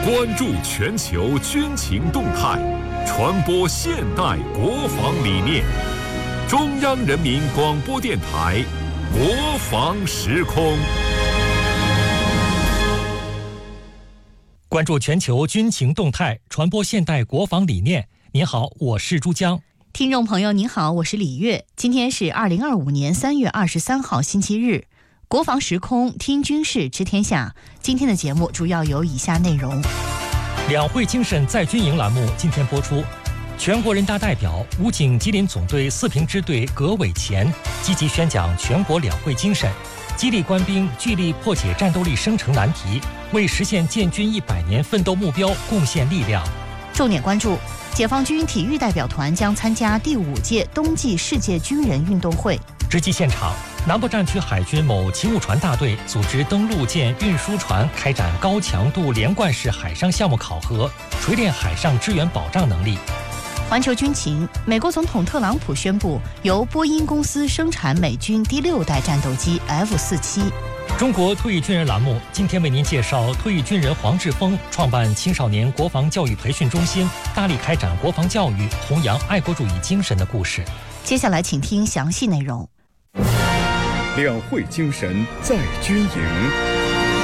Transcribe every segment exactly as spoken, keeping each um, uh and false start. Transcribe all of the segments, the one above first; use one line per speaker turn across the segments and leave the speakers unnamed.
关注全球军情动态，传播现代国防理念。中央人民广播电台国防时空。
关注全球军情动态，传播现代国防理念。您好，我是珠江。
听众朋友您好，我是李月。今天是二零二五年三月二十三号星期日，国防时空听军事知天下。今天的节目主要有以下内容：
两会精神在军营栏目今天播出。全国人大代表、武警吉林总队四平支队葛伟乾积极宣讲全国两会精神，激励官兵聚力破解战斗力生成难题，为实现建军一百年奋斗目标贡献力量。
重点关注：解放军体育代表团将参加第五届冬季世界军人运动会。
直击现场，南部战区海军某勤务船大队组织登陆舰运输船开展高强度连贯式海上项目考核，锤炼海上支援保障能力。
环球军情，美国总统特朗普宣布由波音公司生产美军第六代战斗机 F 四十七。
中国退役军人栏目今天为您介绍退役军人黄志峰创办青少年国防教育培训中心，大力开展国防教育，弘扬爱国主义精神的故事。
接下来请听详细内容。
两会精神在军营。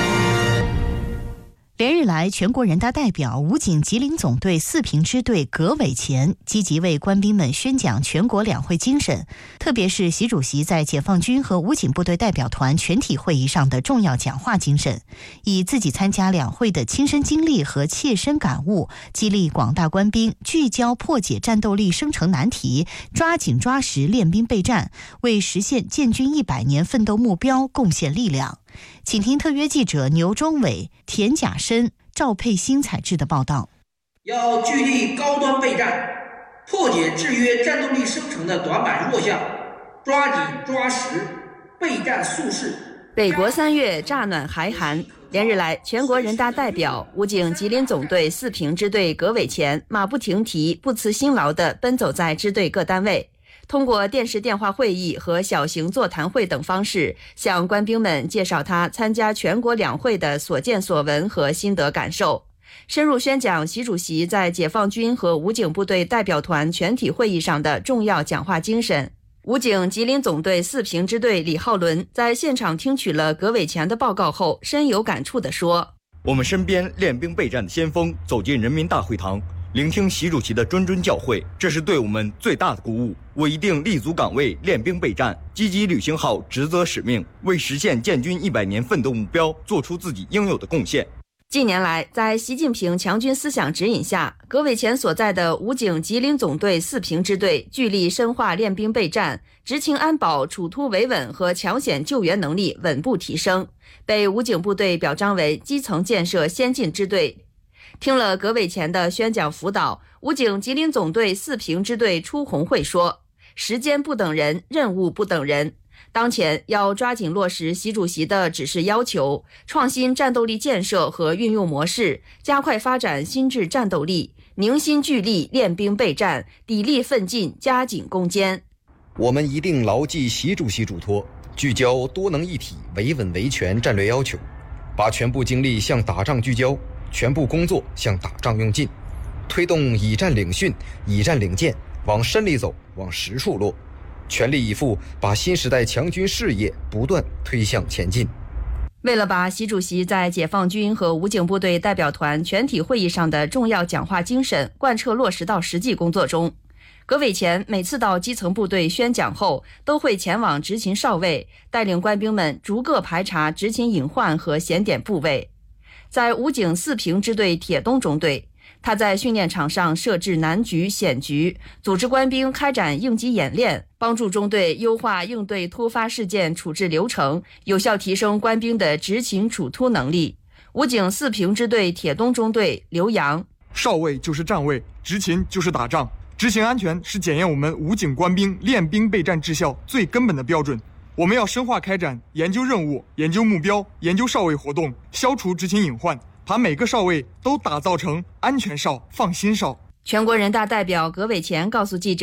连日来，全国人大代表、武警吉林总队四平支队葛伟乾积极为官兵们宣讲全国两会精神，特别是习主席在解放军和武警部队代表团全体会议上的重要讲话精神，以自己参加两会的亲身经历和切身感悟，激励广大官兵聚焦破解战斗力生成难题，抓紧抓实练兵备战，为实现建军一百年奋斗目标贡献力量。请听特约记者牛忠伟、田甲申、赵佩欣采制的报道。
要聚力高端备战，破解制约战斗力生成的短板弱项，抓紧抓实，备战速适。
北国三月乍暖还寒，连日来，全国人大代表、武警吉林总队四平支队葛伟乾马不停蹄、不辞辛劳地奔走在支队各单位，通过电视电话会议和小型座谈会等方式，向官兵们介绍他参加全国两会的所见所闻和心得感受，深入宣讲习主席在解放军和武警部队代表团全体会议上的重要讲话精神。武警吉林总队四平支队李浩伦在现场听取了葛伟乾的报告后，深有感触地说：
我们身边练兵备战的先锋走进人民大会堂，聆听习主席的谆谆教诲，这是对我们最大的鼓舞。我一定立足岗位，练兵备战，积极履行好职责使命，为实现建军一百年奋斗目标做出自己应有的贡献。
近年来，在习近平强军思想指引下，葛伟乾所在的武警吉林总队四平支队聚力深化练兵备战，执勤安保、处突维稳和抢险救援能力稳步提升，被武警部队表彰为基层建设先进支队。听了葛伟乾的宣讲辅导，武警吉林总队四平支队出红会说：时间不等人，任务不等人，当前要抓紧落实习主席的指示要求，创新战斗力建设和运用模式，加快发展新质战斗力，凝心聚力练兵备战，砥砺奋进，加紧攻坚。
我们一定牢记习主席嘱托，聚焦多能一体、维稳维权战略要求，把全部精力向打仗聚焦，全部工作向打仗用尽，推动以战领训、以战领建，往深里走，往实处落，全力以赴把新时代强军事业不断推向前进。
为了把习主席在解放军和武警部队代表团全体会议上的重要讲话精神贯彻落实到实际工作中，葛伟乾每次到基层部队宣讲后，都会前往执勤哨位，带领官兵们逐个排查执勤隐患和显点部位。在武警四平支队铁东中队，他在训练场上设置难局、险局，组织官兵开展应急演练，帮助中队优化应对突发事件处置流程，有效提升官兵的执勤处突能力。武警四平支队铁东中队刘洋：
哨位就是站位，执勤就是打仗，执行安全是检验我们武警官兵练兵备战质效最根本的标准。我们要深化开展研究任务、研究目标、研究哨位活动，消除执勤隐患，把每个哨位都打造成安全哨、放心哨。
全国人大代表葛伟乾告诉记者，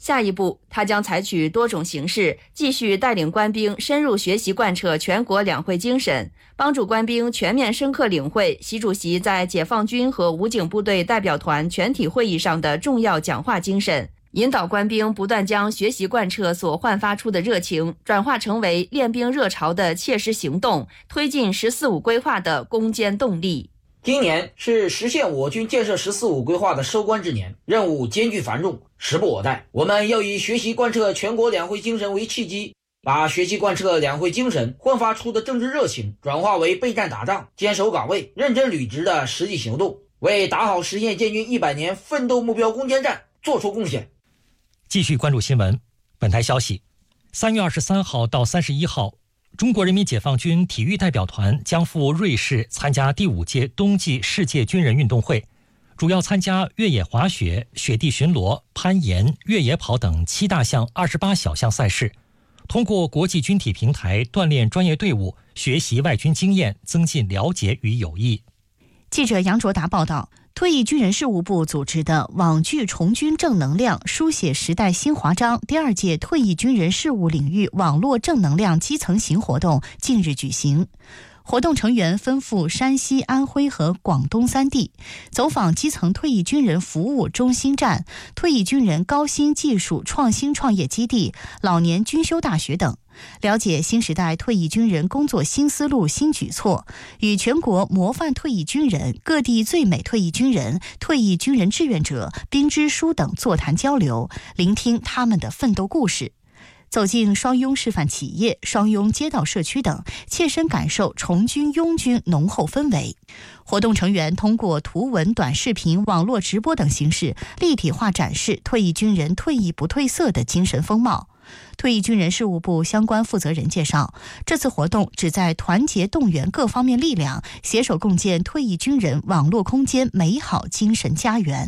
下一步，他将采取多种形式，继续带领官兵深入学习贯彻全国两会精神，帮助官兵全面深刻领会习主席在解放军和武警部队代表团全体会议上的重要讲话精神，引导官兵不断将学习贯彻所焕发出的热情转化成为练兵热潮的切实行动，推进十四五规划的攻坚动力。
今年是实现我军建设十四五规划的收官之年，任务艰巨繁重，时不我待。我们要以学习贯彻全国两会精神为契机，把学习贯彻两会精神焕发出的政治热情转化为备战打仗、坚守岗位、认真履职的实际行动，为打好实现建军一百年奋斗目标攻坚战做出贡献。
继续关注新闻。本台消息，三月二十三号到三十一号，中国人民解放军体育代表团将赴瑞士参加第五届冬季世界军人运动会，主要参加越野滑雪、雪地巡逻、攀岩、越野跑等七大项二十八小项赛事，通过国际军体平台锻炼专业队伍，学习外军经验，增进了解与友谊。
记者杨卓达报道，退役军人事务部组织的网剧重军正能量，书写时代新华章第二届退役军人事务领域网络正能量基层行活动近日举行。活动成员奔赴山西、安徽和广东三地，走访基层退役军人服务中心站、退役军人高新技术创新创业基地、老年军修大学等，了解新时代退役军人工作新思路、新举措，与全国模范退役军人、各地最美退役军人、退役军人志愿者、兵支书等座谈交流，聆听他们的奋斗故事。走进双拥示范企业、双拥街道社区等，切身感受重军拥军浓厚氛围。活动成员通过图文、短视频、网络直播等形式，立体化展示退役军人退役不褪色的精神风貌。退役军人事务部相关负责人介绍，这次活动旨在团结动员各方面力量，携手共建退役军人网络空间美好精神家园。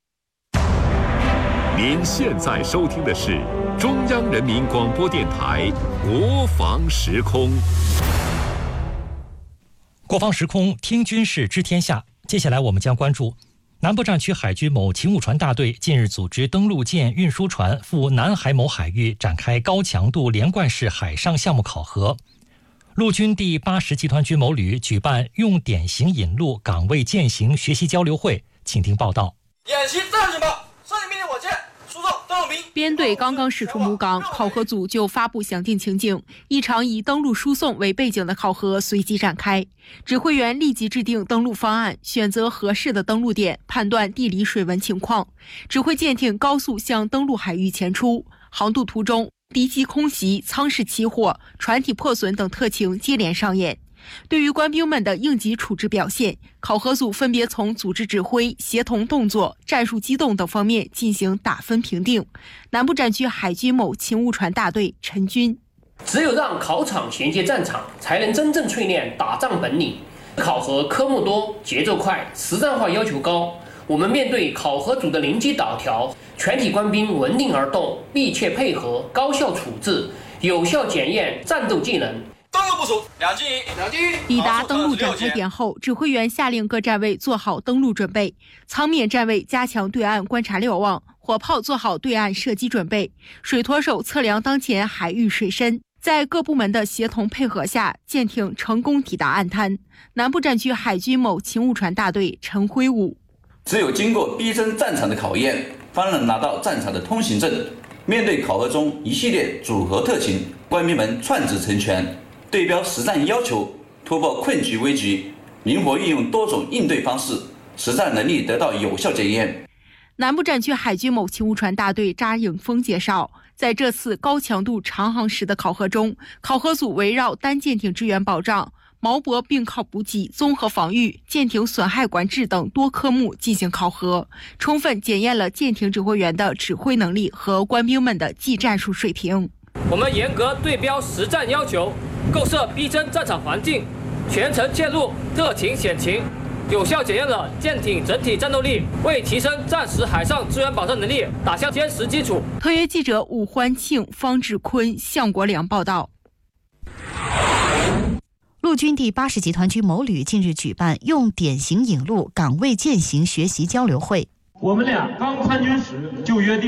您现在收听的是中央人民广播电台国防时空。
国防时空，听军事知天下。接下来我们将关注南部战区海军某勤务船大队近日组织登陆舰运输船赴南海某海域展开高强度连贯式海上项目考核。陆军第八十集团军某旅举办用典型引路岗位践行学习交流会，请听报道。
演习战警报，上级命令我舰输送登陆兵。
编队刚刚驶出母港，考核组就发布详定情景，一场以登陆输送为背景的考核随即展开。指挥员立即制定登陆方案，选择合适的登陆点，判断地理水文情况，指挥舰艇高速向登陆海域前出。航渡途中，敌机空袭、舱室起火、船体破损等特情接连上演。对于官兵们的应急处置表现，考核组分别从组织指挥、协同动作、战术机动等方面进行打分评定。南部战区海军某勤务船大队陈军，
只有让考场衔接战场，才能真正淬炼打仗本领。考核科目多，节奏快，实战化要求高。我们面对考核组的临机导调，全体官兵闻令而动，密切配合，高效处置，有效检验战斗技能。
登陆部署，两进一，两进一。
抵达登陆展开点后，指挥员下令各站位做好登陆准备，舱面站位加强对岸观察瞭望，火炮做好对岸射击准备，水舵手测量当前海域水深。在各部门的协同配合下，舰艇成功抵达岸滩。南部战区海军某勤务船大队陈辉武，
只有经过逼真战场的考验，方能拿到战场的通行证。面对考核中一系列组合特情，官兵们创制成全，对标实战要求，突破困局危局，灵活运用多种应对方式，实战能力得到有效检验。
南部战区海军某勤务船大队扎颖峰介绍，在这次高强度长航时的考核中，考核组围绕单舰艇支援保障、锚泊并靠补给、综合防御、舰艇损害管制等多科目进行考核，充分检验了舰艇指挥员的指挥能力和官兵们的技战术水平。
我们严格对标实战要求，构设逼真战场环境，全程介入特情险情，有效检验了舰艇整体战斗力，为提升战时海上支援保障能力打下坚实基础。
特约记者武欢庆、方志坤、向国良报道。
陆军第八十集团军某旅近日举办用典型引路岗位践行学习交流会。
我们俩刚参军时就约定，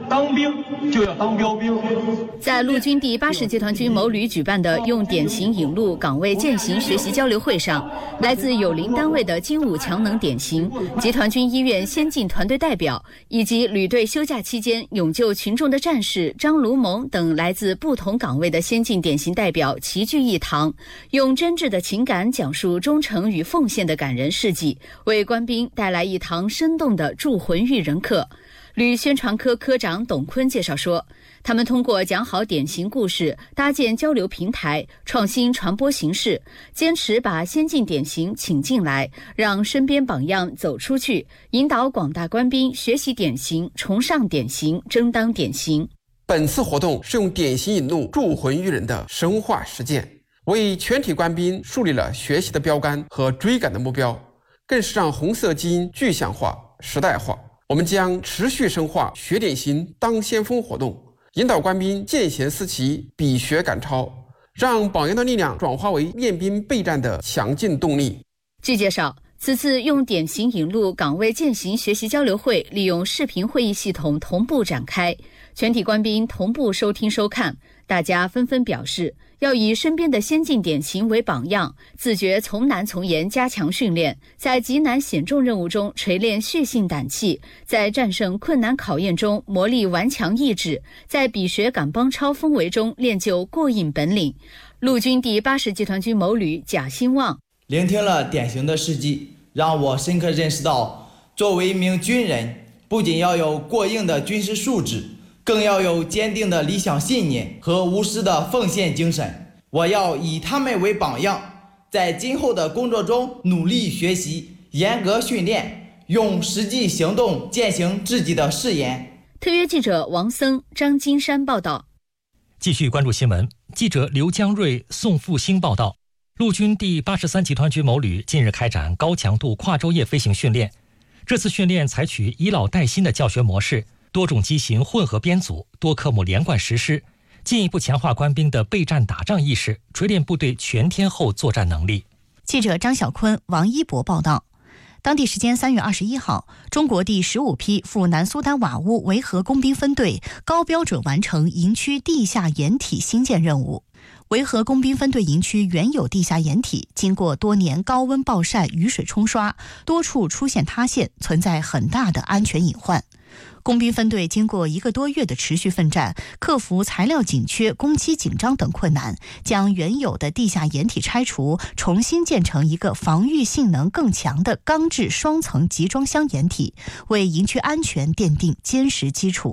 当兵就要当标兵。
在陆军第八十集团军某旅举办的用典型引路岗位践行学习交流会上，来自友邻单位的精武强能典型、集团军医院先进团队代表以及旅队休假期间勇救群众的战士张卢蒙等来自不同岗位的先进典型代表齐聚一堂，用真挚的情感讲述忠诚与奉献的感人事迹，为官兵带来一堂生动的铸魂育人课。旅宣传科科长董坤介绍说，他们通过讲好典型故事，搭建交流平台，创新传播形式，坚持把先进典型请进来，让身边榜样走出去，引导广大官兵学习典型，崇尚典型，争当典型。
本次活动是用典型引路铸魂育人的深化实践，为全体官兵树立了学习的标杆和追赶的目标，更是让红色基因具象化、时代化。我们将持续深化学典型当先锋活动，引导官兵见贤思齐，比学赶超，让榜样的力量转化为练兵备战的强劲动力。
据介绍，此次用典型引路岗位践行学习交流会利用视频会议系统同步展开，全体官兵同步收听收看，大家纷纷表示要以身边的先进典型为榜样，自觉从难从严加强训练，在极难险重任务中锤炼血性胆气，在战胜困难考验中磨砺顽强意志，在比学赶帮超氛围中练就过硬本领。陆军第八十集团军某旅贾兴旺，
聆听了典型的事迹，让我深刻认识到，作为一名军人，不仅要有过硬的军事素质，更要有坚定的理想信念和无私的奉献精神。我要以他们为榜样，在今后的工作中努力学习，严格训练，用实际行动践行自己的誓言。
特约记者王森、张金山报道。
继续关注新闻，记者刘江瑞、宋复兴报道。陆军第八十三集团军某旅近日开展高强度跨昼夜飞行训练，这次训练采取以老带新的教学模式，多种机型混合编组，多科目连贯实施，进一步强化官兵的备战打仗意识，锤炼部队全天候作战能力。
记者张晓坤、王一博报道。当地时间三月二十一号，中国第十五批赴南苏丹瓦乌维和工兵分队高标准完成营区地下掩体新建任务。维和工兵分队营区原有地下掩体，经过多年高温暴晒、雨水冲刷，多处出现塌陷，存在很大的安全隐患。工兵分队经过一个多月的持续奋战，克服材料紧缺、工期紧张等困难，将原有的地下掩体拆除，重新建成一个防御性能更强的钢制双层集装箱掩体，为营区安全奠定坚实基础。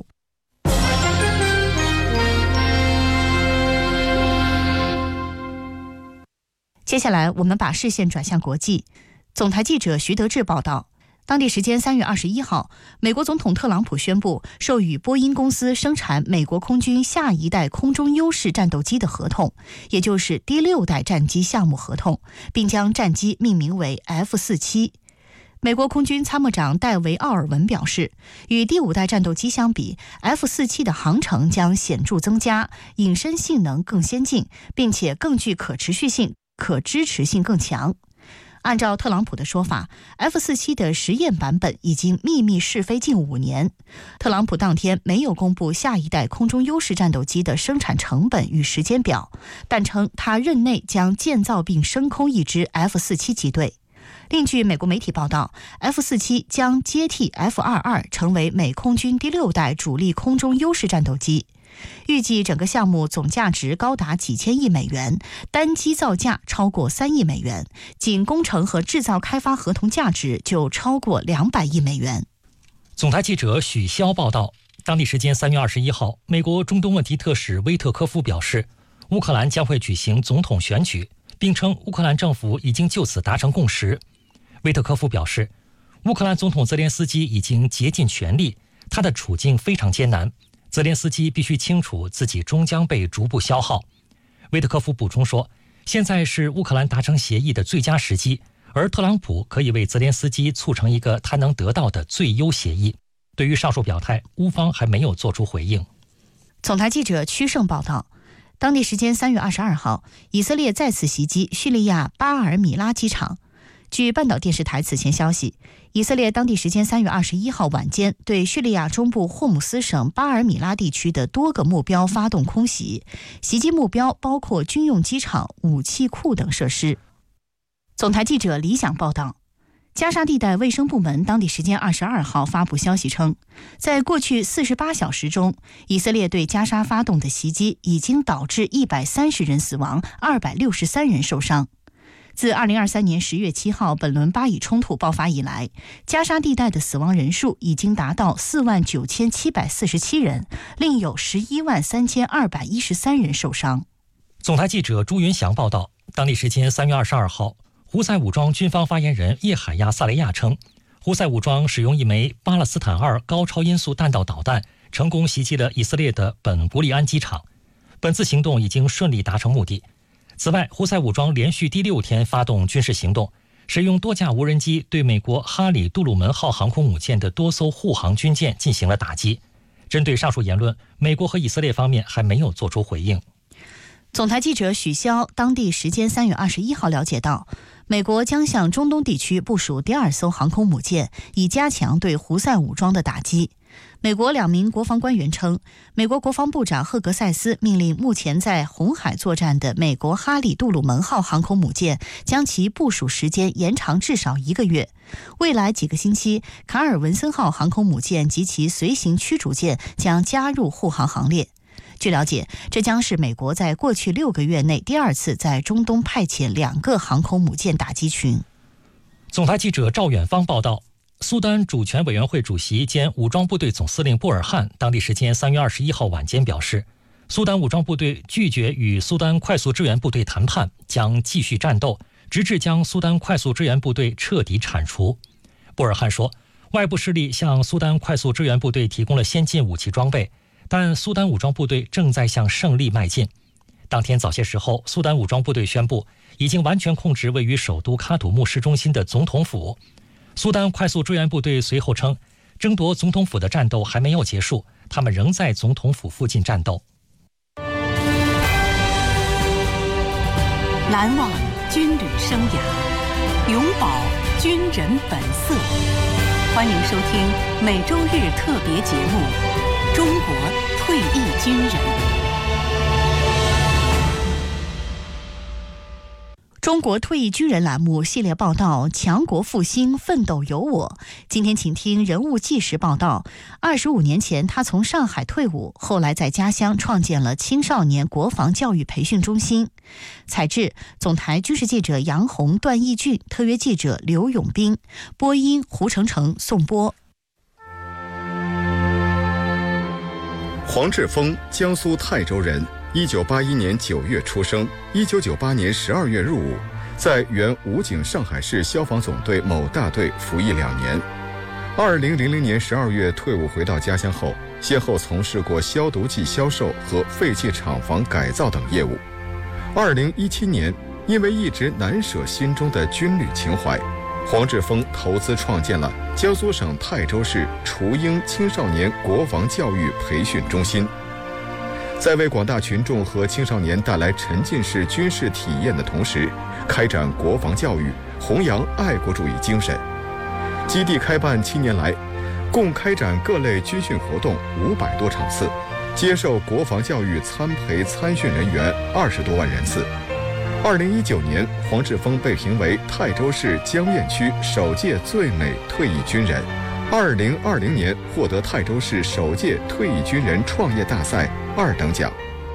接下来，我们把视线转向国际。总台记者徐德志报道。当地时间三月二十一号，美国总统特朗普宣布授予波音公司生产美国空军下一代空中优势战斗机的合同，也就是第六代战机项目合同，并将战机命名为 F 四十七。美国空军参谋长戴维·奥尔文表示，与第五代战斗机相比 ，F 四十七的航程将显著增加，隐身性能更先进，并且更具可持续性，可支持性更强。按照特朗普的说法 ，F 四十七的实验版本已经秘密试飞近五年。特朗普当天没有公布下一代空中优势战斗机的生产成本与时间表，但称他任内将建造并升空一支 F 四十七机队。另据美国媒体报道 ，F 四十七将接替 F 二十二，成为美空军第六代主力空中优势战斗机。预计整个项目总价值高达几千亿美元，单机造价超过三亿美元，仅工程和制造开发合同价值就超过两百亿美元。
总台记者许潇报道。当地时间三月二十一号，美国中东问题特使威特科夫表示，乌克兰将会举行总统选举，并称乌克兰政府已经就此达成共识。威特科夫表示，乌克兰总统泽连斯基已经竭尽全力，他的处境非常艰难。泽连斯基必须清楚自己终将被逐步消耗。威特科夫补充说，现在是乌克兰达成协议的最佳时机，而特朗普可以为泽连斯基促成一个他能得到的最优协议。对于上述表态，乌方还没有做出回应。
总台记者屈胜报道。当地时间三月二十二号，以色列再次袭击叙利亚巴尔米拉机场。 据半岛电视台此前消息，以色列当地时间三月二十一号晚间对叙利亚中部霍姆斯省巴尔米拉地区的多个目标发动空袭，袭击目标包括军用机场、武器库等设施。总台记者李想报道，加沙地带卫生部门当地时间二十二号发布消息称，在过去四十八小时中，以色列对加沙发动的袭击已经导致一百三十人死亡，二百六十三人受伤。自二零二三年十月七号本轮巴以冲突爆发以来，加沙地带的死亡人数已经达到四万九千七百四十七人，另有十一万三千二百一十三人受伤。
总台记者朱云祥报道，当地时间三月二十二号，胡塞武装军方发言人叶海亚·萨雷亚称，胡塞武装使用一枚巴勒斯坦二高超音速弹道导弹，成功袭击了以色列的本古里安机场。本次行动已经顺利达成目的。此外，胡塞武装连续第六天发动军事行动，使用多架无人机对美国哈里杜鲁门号航空母舰的多艘护航军舰进行了打击。针对上述言论，美国和以色列方面还没有做出回应。
总台记者许潇当地时间三月二十一号了解到，美国将向中东地区部署第二艘航空母舰，以加强对胡塞武装的打击。美国两名国防官员称，美国国防部长赫格塞斯命令目前在红海作战的美国哈里杜鲁门号航空母舰将其部署时间延长至少一个月。未来几个星期，卡尔文森号航空母舰及其随行驱逐舰将加入护航行列。据了解，这将是美国在过去六个月内第二次在中东派遣两个航空母舰打击群。
总台记者赵远芳报道，苏丹主权委员会主席兼武装部队总司令布尔汉当地时间三月二十一号晚间表示，苏丹武装部队拒绝与苏丹快速支援部队谈判，将继续战斗，直至将苏丹快速支援部队彻底铲除。布尔汉说，外部势力向苏丹快速支援部队提供了先进武器装备，但苏丹武装部队正在向胜利迈进。当天早些时候，苏丹武装部队宣布已经完全控制位于首都喀土穆市中心的总统府。苏丹快速支援部队随后称，争夺总统府的战斗还没有结束，他们仍在总统府附近战斗。
难忘军旅生涯，永葆军人本色。欢迎收听每周日特别节目《中国退役军人》。
中国退役军人栏目系列报道《强国复兴，奋斗有我》。今天请听人物纪实报道。二十五年前，他从上海退伍，后来在家乡创建了青少年国防教育培训中心。采制：总台军事记者杨红、段义俊，特约记者刘永斌，播音胡成成、宋波。
黄志峰，江苏泰州人。一九八一年九月出生，一九九八年十二月入伍，在原武警上海市消防总队某大队服役两年。二零零零年十二月退伍回到家乡后，先后从事过消毒剂销售和废弃厂房改造等业务。二零一七年，因为一直难舍心中的军旅情怀，黄志峰投资创建了江苏省泰州市雏鹰青少年国防教育培训中心。在为广大群众和青少年带来沉浸式军事体验的同时，开展国防教育，弘扬爱国主义精神。基地开办七年来，共开展各类军训活动五百多场次，接受国防教育参培参训人员二十多万人次。二零一九年，黄志峰被评为泰州市江堰区首届最美退役军人。二零二零年获得泰州市首届退役军人创业大赛二等奖。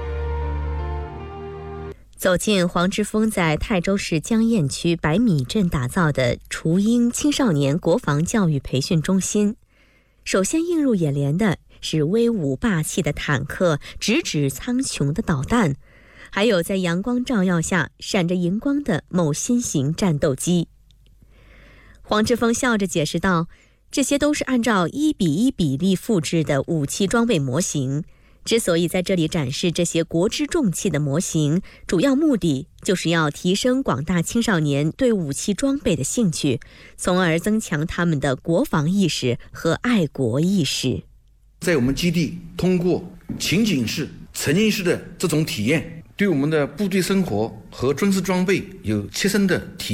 走进黄志峰在泰州市江堰区百米镇打造的雏鹰青少年国防教育培训中心，首先映入眼帘的是威武霸气的坦克、直指苍穹的导弹，还有在阳光照耀下闪着荧光的某新型战斗机。黄志峰笑着解释道，这些都是按照一比一比例复制的武器装备模型。之所以在这里展示这些国之重器的模型，主要目的就是要提升广大青少年对武器装备的兴趣，从而增强他们的国防意识和爱国意识。
在我们基地，通过情景式、沉浸式的这种体验，对我们的部队生活和军事装备有切身的体验。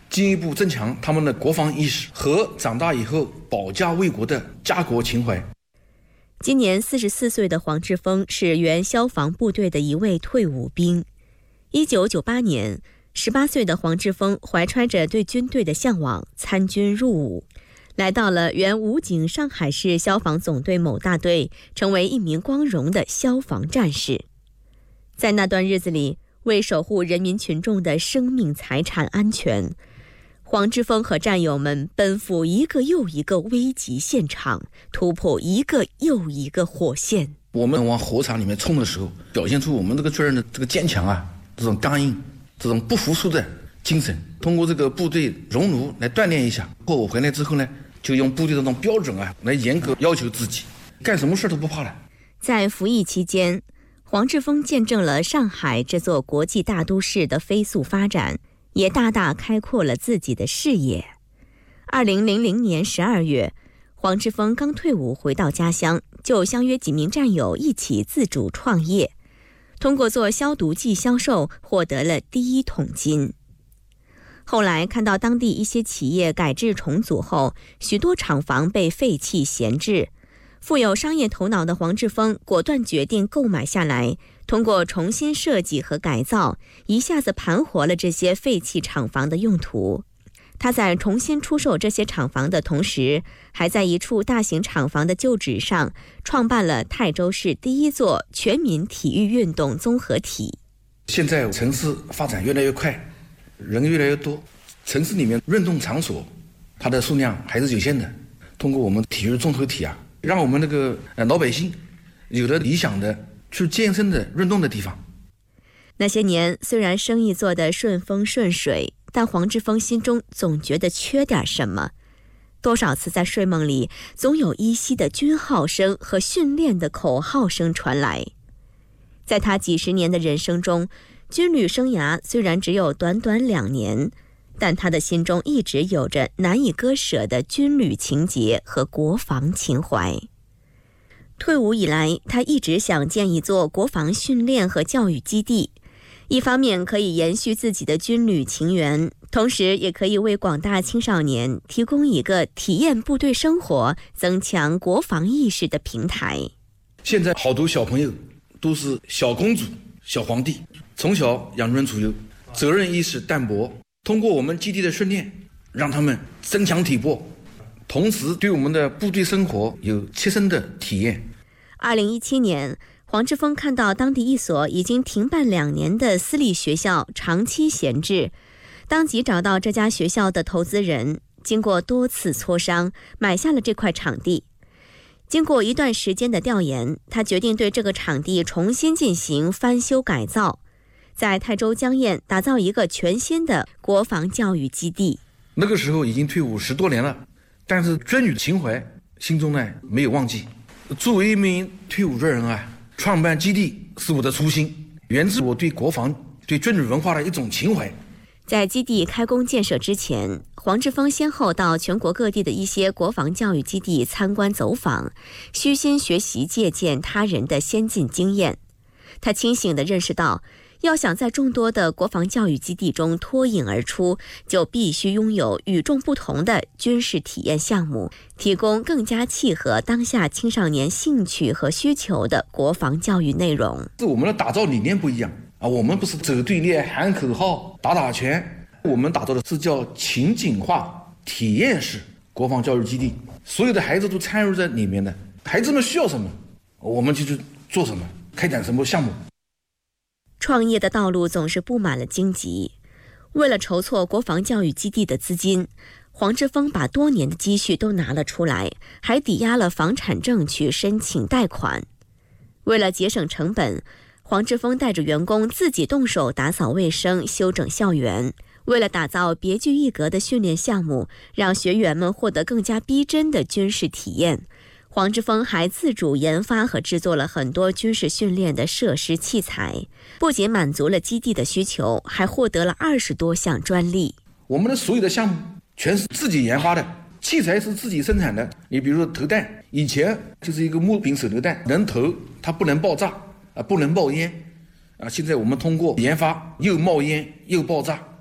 进一步增强他们的国防意识和长大以后保家卫国的家国情怀。
今年四十四岁的黄志峰是原消防部队的一位退伍兵。一九九八年，十八岁的黄志峰怀揣着对军队的向往，参军入伍，来到了原武警上海市消防总队某大队，成为一名光荣的消防战士。在那段日子里，为守护人民群众的生命财产安全，黄志峰和战友们奔赴一个又一个危急现场，突破一个又一个火线。
我们往火场里面冲的时候，表现出我们这个军人的这个坚强啊，这种刚硬，这种不服输的精神。通过这个部队熔炉来锻炼一下，后我回来之后呢，就用部队的这种标准啊来严格要求自己，干什么事都不怕了。
在服役期间，黄志峰见证了上海这座国际大都市的飞速发展，也大大开阔了自己的视野。二零零零年十二月，黄志峰刚退伍回到家乡，就相约几名战友一起自主创业，通过做消毒剂销售获得了第一桶金。后来看到当地一些企业改制重组后，许多厂房被废弃闲置，富有商业头脑的黄志峰果断决定购买下来，通过重新设计和改造，一下子盘活了这些废弃厂房的用途。他在重新出售这些厂房的同时，还在一处大型厂房的旧址上创办了泰州市第一座全民体育运动综合体。
现在城市发展越来越快，人越来越多，城市里面运动场所它的数量还是有限的。通过我们体育综合体啊，让我们那个呃老百姓有了理想的去健身的运动的地方。
那些年虽然生意做得顺风顺水，但黄志峰心中总觉得缺点什么。多少次在睡梦里，总有依稀的军号声和训练的口号声传来。在他几十年的人生中，军旅生涯虽然只有短短两年，但他的心中一直有着难以割舍的军旅情结和国防情怀。退伍以来，他一直想建一座国防训练和教育基地，一方面可以延续自己的军旅情缘，同时也可以为广大青少年提供一个体验部队生活、增强国防意识的平台。
现在好多小朋友都是小公主、小皇帝，从小养尊处优，责任意识淡薄。通过我们基地的训练，让他们增强体魄，同时对我们的部队生活有切身的体验。
二零一七年，黄志峰看到当地一所已经停办两年的私立学校长期闲置，当即找到这家学校的投资人，经过多次磋商，买下了这块场地。经过一段时间的调研，他决定对这个场地重新进行翻修改造，在泰州江堰打造一个全新的国防教育基地。
那个时候已经退伍十多年了，但是军旅情怀心中呢没有忘记。作为一名退伍军人啊，创办基地是我的初心，源自我对国防、对军旅文化的一种情怀。
在基地开工建设之前，黄志峰先后到全国各地的一些国防教育基地参观走访，虚心学习借鉴他人的先进经验。他清醒地认识到，要想在众多的国防教育基地中脱颖而出，就必须拥有与众不同的军事体验项目，提供更加契合当下青少年兴趣和需求的国防教育内容。
我们的打造理念不一样啊，我们不是走队列、喊口号、打打拳，我们打造的是叫情景化体验式国防教育基地，所有的孩子都参与在里面的，孩子们需要什么，我们就去做什么，开展什么项目。
创业的道路总是布满了荆棘，为了筹措国防教育基地的资金，黄志峰把多年的积蓄都拿了出来，还抵押了房产证去申请贷款。为了节省成本，黄志峰带着员工自己动手打扫卫生、修整校园。为了打造别具一格的训练项目，让学员们获得更加逼真的军事体验，黄志峰还自主研发和制作了很多军事训练的设施器材，不仅满足了基地的需求，还获得了二十多项专利。
我们的所有的项目全是自己研发的，器材是自己生产的。你比如说投弹，以前就是一个木柄手榴弹，能投它不能爆炸啊，不能冒烟啊。现在我们通过研发又冒烟又爆炸，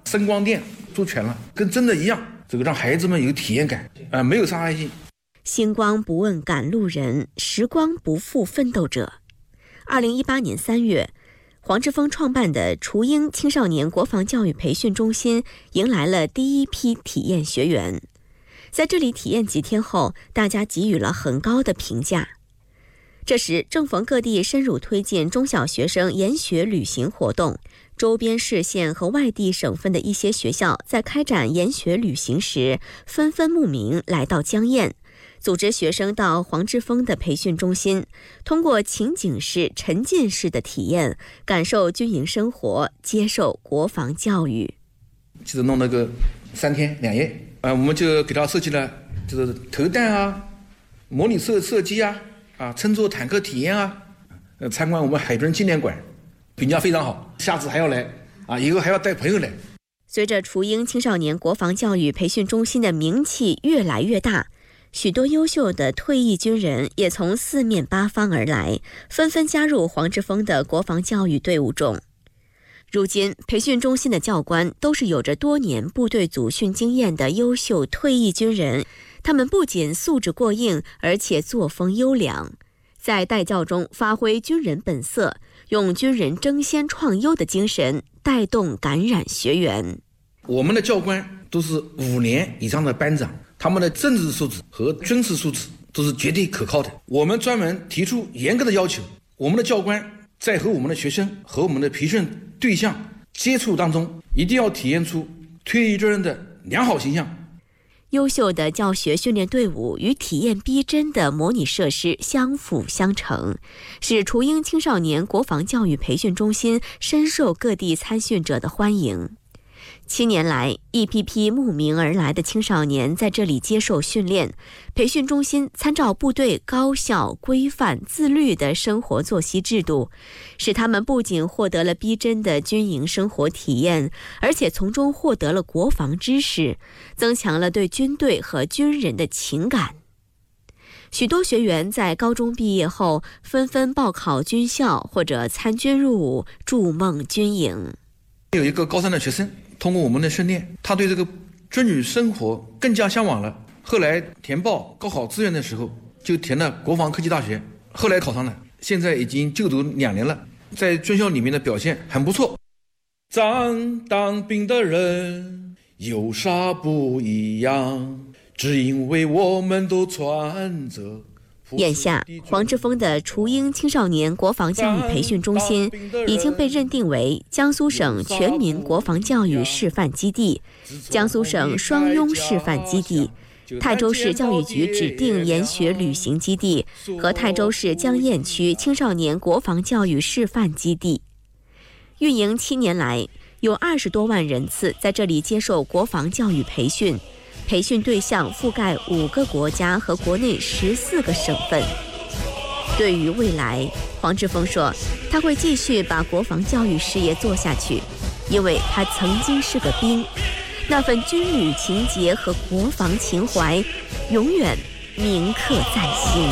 声光电做全了，跟真的一样，这个让孩子们有体验感，啊、呃，没有伤害性。
星光不问赶路人，时光不负奋斗者。二零一八年三月，黄志峰创办的雏鹰青少年国防教育培训中心迎来了第一批体验学员。在这里体验几天后，大家给予了很高的评价。这时正逢各地深入推进中小学生研学旅行活动，周边市县和外地省份的一些学校在开展研学旅行时，纷纷慕名来到江堰，组织学生到黄志峰的培训中心，通过情景式、沉浸式的体验，感受军营生活，接受国防教育。
记得弄那个三天两夜，啊，我们就给他设计了，就是投弹啊，模拟射射击啊，啊，乘坐坦克体验啊，呃，参观我们海军纪念馆，评价非常好，下次还要来啊，以后还要带朋友来。
随着雏鹰青少年国防教育培训中心的名气越来越大，许多优秀的退役军人也从四面八方而来，纷纷加入黄志峰的国防教育队伍中。如今，培训中心的教官都是有着多年部队组训经验的优秀退役军人，他们不仅素质过硬，而且作风优良，在带教中发挥军人本色，用军人争先创优的精神带动感染学员。
我们的教官都是五年以上的班长，他们的政治素质和军事素质都是绝对可靠的。我们专门提出严格的要求，我们的教官在和我们的学生和我们的培训对象接触当中，一定要体现出退役军人的良好形象。
优秀的教学训练队伍与体验逼真的模拟设施相辅相成，使雏鹰青少年国防教育培训中心深受各地参训者的欢迎。七年来，一批批慕名而来的青少年在这里接受训练。培训中心参照部队高效、规范、自律的生活作息制度，使他们不仅获得了逼真的军营生活体验，而且从中获得了国防知识，增强了对军队和军人的情感。许多学员在高中毕业后纷纷报考军校或者参军入伍，筑梦军营。
有一个高三的学生，通过我们的训练，他对这个军旅生活更加向往了。后来填报高考志愿的时候，就填了国防科技大学，后来考上了，现在已经就读两年了，在军校里面的表现很不错。咱当兵的人有啥不一样？只因为我们都穿着。
眼下，黄志峰的雏鹰青少年国防教育培训中心已经被认定为江苏省全民国防教育示范基地、江苏省双拥示范基地、泰州市教育局指定研学旅行基地和泰州市江堰区青少年国防教育示范基地。运营七年来，有二十多万人次在这里接受国防教育培训。培训对象覆盖五个国家和国内十四个省份。对于未来，黄志峰说，他会继续把国防教育事业做下去，因为他曾经是个兵，那份军旅情结和国防情怀，永远铭刻在心。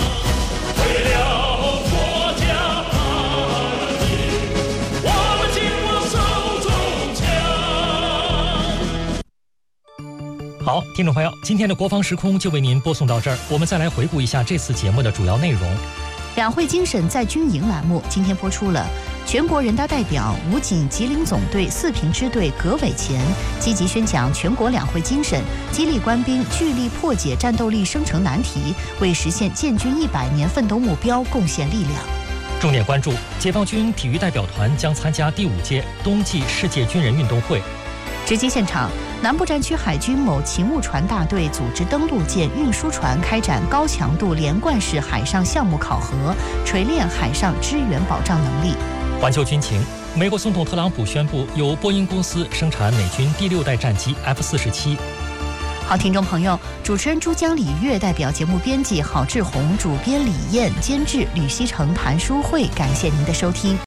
好，听众朋友，今天的国防时空就为您播送到这儿。我们再来回顾一下这次节目的主要内容。
两会精神在军营栏目今天播出了全国人大代表、武警吉林总队四平支队葛伟乾积极宣讲全国两会精神，激励官兵聚力破解战斗力生成难题，为实现建军一百年奋斗目标贡献力量。
重点关注：解放军体育代表团将参加第五届冬季世界军人运动会。
直击现场，南部战区海军某勤务船大队组织登陆舰运输船开展高强度连贯式海上项目考核，锤炼海上支援保障能力。
环球军情，美国总统特朗普宣布由波音公司生产美军第六代战机 F 四十七。
好，听众朋友，主持人珠江礼月代表节目编辑郝志红，主编李燕，监制吕希成、谭淑慧，感谢您的收听。